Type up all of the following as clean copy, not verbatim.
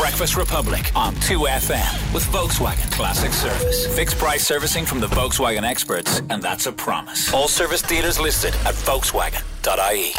Breakfast Republic on 2FM with Volkswagen Classic Service. Fixed price servicing from the Volkswagen experts, and that's a promise. All service dealers listed at Volkswagen.ie.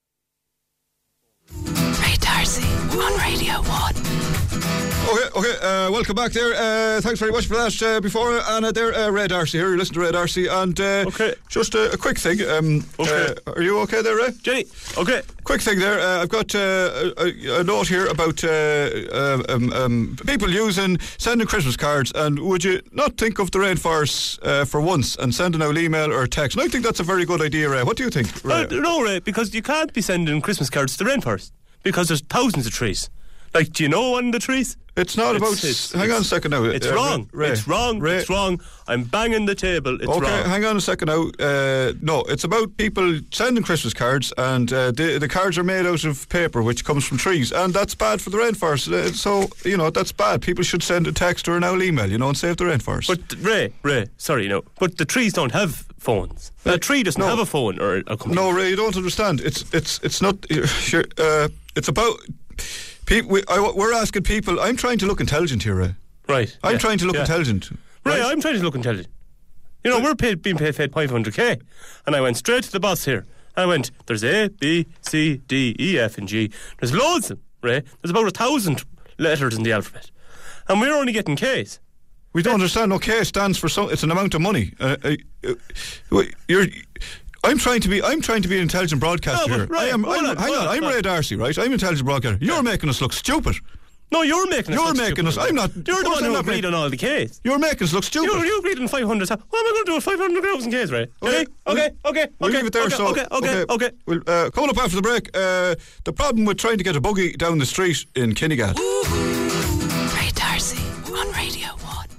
Ray Darcy on Radio 1. Okay, welcome back there. Thanks very much for that. Before Anna there, Ray Darcy here. You listen to Ray Darcy, and just a quick thing. Are you okay there, Ray? Jenny, okay. Quick thing there. I've got a note here about people sending Christmas cards, and would you not think of the rainforest for once and send an email or text? And I think that's a very good idea, Ray. What do you think, Ray? No, Ray, because you can't be sending Christmas cards to the rainforest because there's thousands of trees. Like, do you know one of the trees? It's not hang on a second now. It's wrong. Ray, it's wrong. Ray. It's wrong. I'm banging the table. It's wrong. Okay, hang on a second now. No, it's about people sending Christmas cards, and the cards are made out of paper, which comes from trees, and that's bad for the rainforest. So, that's bad. People should send a text or an email, and save the rainforest. But, Ray, sorry, no. But the trees don't have phones. A tree doesn't have a phone or a computer. No, Ray, you don't understand. It's not... it's about... We're asking people. I'm trying to look intelligent here, Ray. Right. I'm trying to look intelligent. Ray, I'm trying to look intelligent. We're being paid $500k, and I went straight to the boss here. I went, there's A, B, C, D, E, F, and G. There's loads of them, Ray. There's about 1,000 letters in the alphabet, and we're only getting K's. We don't understand. No, K stands for it's an amount of money. I'm trying to be an intelligent broadcaster here. Right, hang on, I'm Ray Darcy, right? I'm an intelligent broadcaster. You're making us look stupid. No, you're making us. I'm not. You're the one who agreed on all the Ks. You're making us look stupid. You agreed on 500. What am I going to do with 500,000 Ks, Ray? Okay. We'll leave it there. Okay. Well, coming up after the break, the problem with trying to get a buggy down the street in Kinnegad. Ray Darcy on Radio 1.